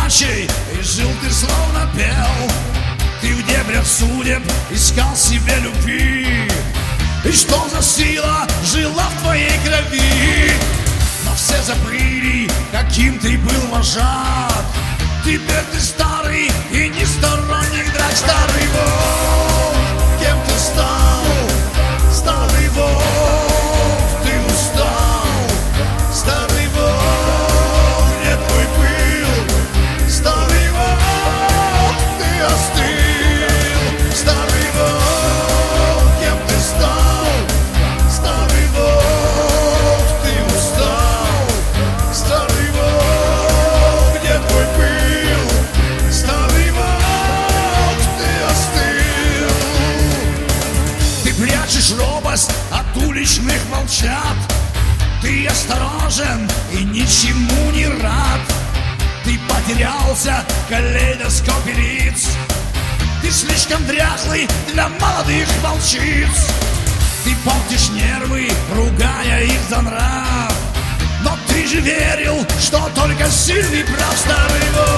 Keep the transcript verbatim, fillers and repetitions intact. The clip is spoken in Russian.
бродячий, и жил ты словно пел. Ты в дебрях судеб искал себе любви, и что за сила жила в твоей крови? Но все забыли, каким ты был вожак. Теперь ты старый и не сторонник драк. Старый волк, кем ты стал? Старый волк, ты устал. Старый волк, где твой пыл? Старый волк, ты остыл. Старый волк, кем ты стал? Старый волк, ты устал. Старый волк, где твой пыл? Старый волк, ты остыл. Ты прячешь робость от уличных волчат. Ты осторожен и ничему не рад. Ты потерялся в калейдоскопе лиц. Ты слишком дряхлый для молодых волчиц. Ты портишь нервы, ругая их за нрав. Но ты же верил, что только сильный прав. Старый волк,